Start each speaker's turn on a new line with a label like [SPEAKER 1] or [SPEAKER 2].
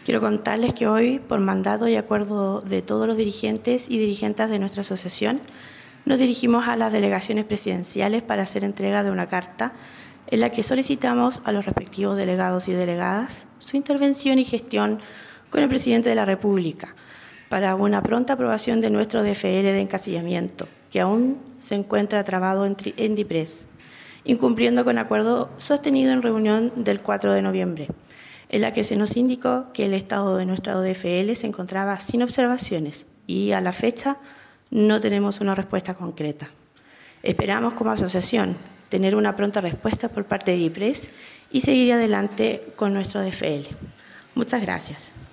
[SPEAKER 1] Quiero contarles que hoy, por mandato y acuerdo de todos los dirigentes y dirigentes de nuestra asociación, nos dirigimos a las delegaciones presidenciales para hacer entrega de una carta en la que solicitamos a los respectivos delegados y delegadas su intervención y gestión con el presidente de la República para una pronta aprobación de nuestro DFL de encasillamiento, que aún se encuentra trabado en DIPRES, incumpliendo con acuerdo sostenido en reunión del 4 de noviembre, en la que se nos indicó que el estado de nuestro DFL se encontraba sin observaciones y a la fecha no tenemos una respuesta concreta. Esperamos como asociación tener una pronta respuesta por parte de DIPRES y seguir adelante con nuestro DFL. Muchas gracias.